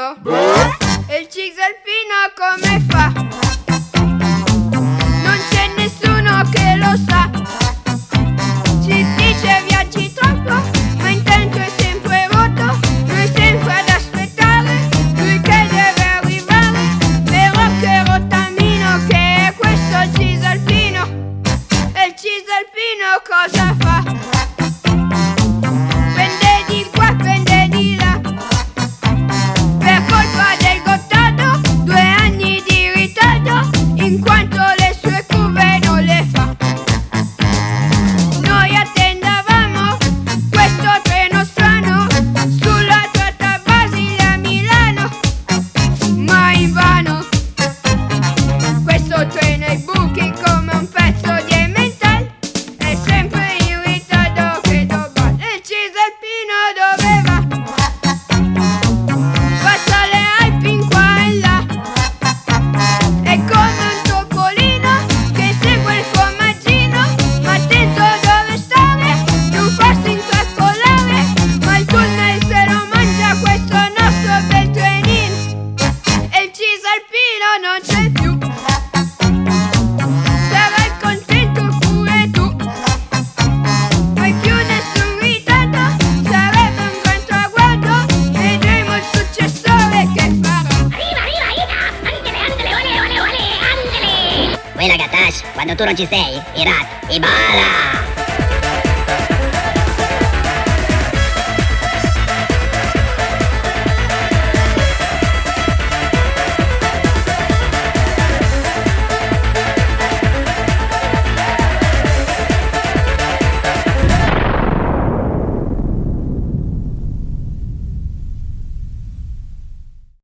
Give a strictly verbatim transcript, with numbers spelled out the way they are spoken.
alpino? E il cisalpino come fa? Non c'è nessuno che lo sa. Ci dice viaggi troppo, ma intanto è sempre vuoto. Lui sempre ad aspettare, lui che deve arrivare. Però che rottamino che è questo il cisalpino. E il cisalpino cosa fa? Pende di qua, pende di là. Per colpa del Gottardo, due anni di ritardo, in quanto le sue curve non le fa. Noi attendavamo questo treno strano sulla tratta Basile-Milano, ma invano. Questo treno ai buchi come un pezzo di emmental, è sempre in ritardo che doba. E il cisalpino dove va? Passa le Alpi in qua e là. È come un topolino che segue il formaggino, ma attento dove stare, non farsi intrappolare. Ma il tunnel se lo mangia questo nostro bel trenino. E il cisalpino non c'è più. Sarai contento pure tu. Poi più nessun ritardo, sarebbe un gran traguardo. Vedremo il successore che farà. Quella Gatash, quando tu non ci sei, i rat, i bala!